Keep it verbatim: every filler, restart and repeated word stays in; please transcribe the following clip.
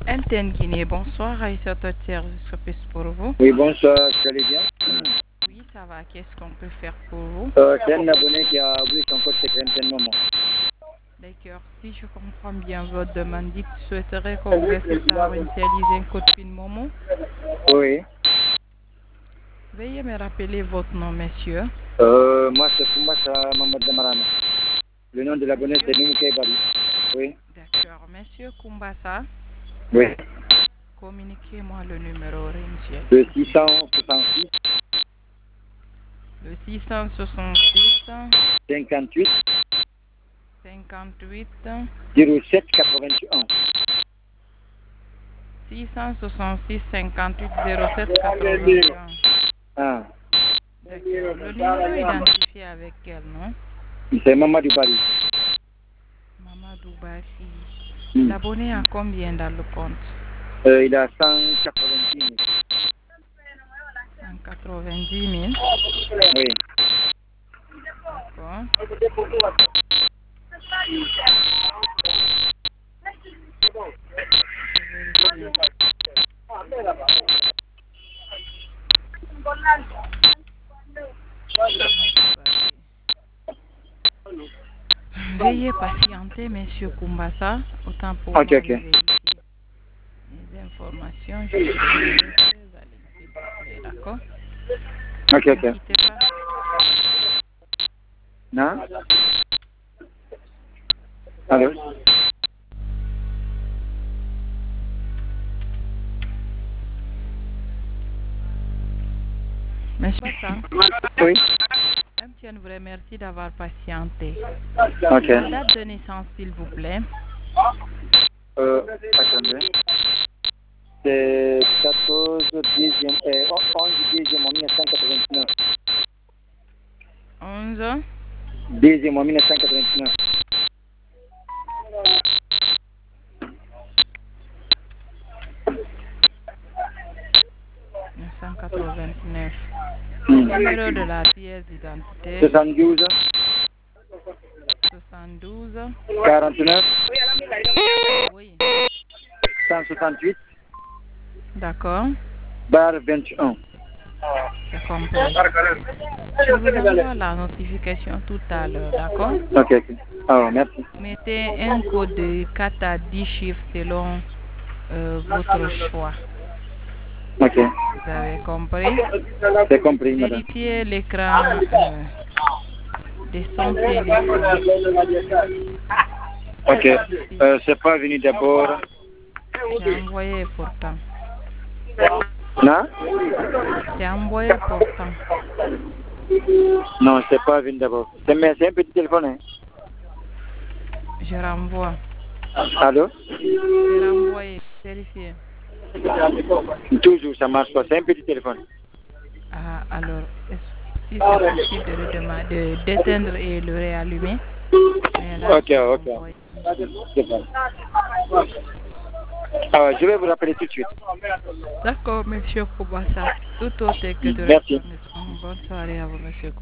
Antenne Guinée, bonsoir. Aïssa, votre service office pour vous. Oui, bonsoir, vous allez bien? Oui, ça va. Qu'est-ce qu'on peut faire pour vous? euh, C'est un abonné qui a oublié son code secret un moment. D'accord. Si je comprends bien votre demande, dites que vous souhaiterez qu'on vous assiste à initialiser un code PIN Momo. Oui. Veuillez me rappeler votre nom, monsieur. Euh, moi, c'est Fumasa Mamad Damarana. Le nom de l'abonné, c'est Noumouké Bali. Oui. D'accord. Monsieur Kumbasa, Oui. communiquez-moi le numéro réinitial. Le six cent soixante-six. Le six cent soixante-six cinquante-huit. cinquante-huit zéro sept quatre-vingt-un. six cent soixante-six cinquante-huit zéro sept quatre-vingt-un. Ah. D'accord. Le numéro identifié avec quel nom? C'est Mamadou Bali. Mamadou Bari. Hmm. L'abonné a combien dans le compte? Euh, il a cent quatre-vingt-dix mille. cent quatre-vingt-dix mille. Oui. D'accord. Je vérifie. Veuillez patienter, monsieur Kumbasa, autant pour Ok, moi de ok. vérifier les informations. Je vous demanderai très à l'aide, s'il vous plaît, d'accord? Ok, Ne ok. quittez pas. Non? Allô? Monsieur Kumbasa, Oui. M T N vous remercie d'avoir patienté. Ok. La date de naissance, s'il vous plaît. Euh, attendez. C'est quatorze dixième, euh, onze dixième en mille neuf cent quatre-vingt-neuf. onze Dixième en mille neuf cent quatre-vingt-neuf. mille neuf cent quatre-vingt-neuf. Hmm. Numéro de la pièce d'identité. soixante-douze, soixante-douze. quarante-neuf, Oui. cent soixante-huit, D'accord. barre vingt et un. C'est compris. Je vous envoie la notification tout à l'heure, d'accord? Ok, ok. Ah, merci. Mettez un code de quatre à dix chiffres selon euh, votre choix. Ok. Vous avez compris? C'est compris, madame. Vérifiez l'écran euh, de son téléphone. Ok. Euh, c'est pas venu d'abord. J'ai envoyé pourtant. Non? C'est envoyé pourtant. Non, c'est pas venu d'abord. C'est mais c'est un petit téléphone, hein? Je renvoie. Allô? C'est renvoyé. Vérifiez. Toujours, ça marche pas. C'est un petit téléphone. Ah, alors, est-ce- si c'est possible de le demander, de d'éteindre et le réallumer. Mais là, Ok, c'est ok. renvoyé. C'est bon. Ah, je vais vous rappeler tout de suite. D'accord, monsieur Koubassa. Tout autre que de Merci. reconnaissance. Bonne soirée à vous, monsieur Koubassa.